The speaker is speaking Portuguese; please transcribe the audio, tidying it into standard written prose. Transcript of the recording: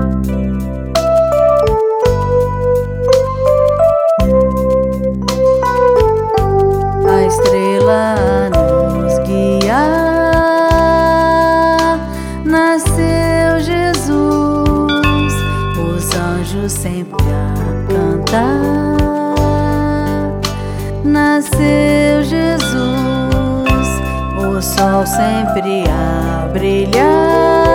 A estrela nos guia, nasceu Jesus, os anjos sempre a cantar. Nasceu Jesus, o sol sempre a brilhar.